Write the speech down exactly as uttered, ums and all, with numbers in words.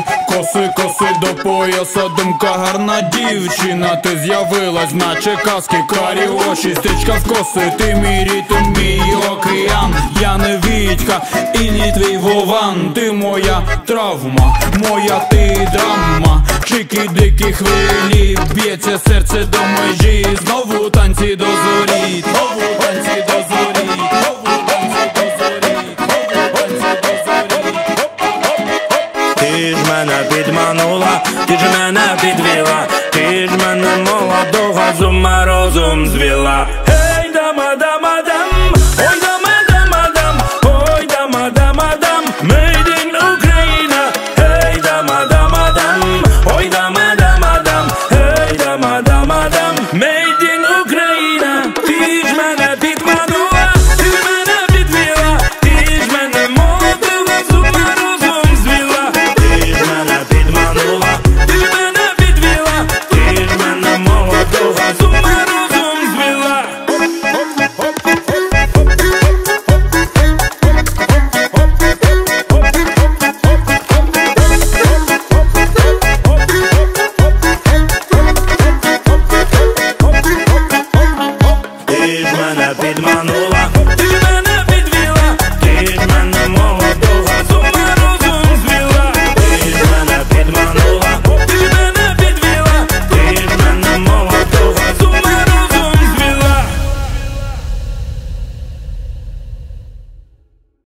коси, коси, коси до пояса, думка гарна дівчина, ти з'явилась, наче казки, карі очі, стрічка в коси, ти мій ритм, мій океан. Я не Вітька і не твій Вован, ти моя травма, моя ти драма. Чики-дики хвилі, б'ється серце до межі, знову танці до зорі, знову танці до зорі, знову танці до зорі, знову танці до зорі. Ти ж мене підманула, ти ж мене підвела, ти ж мене молодого з ума розум звела.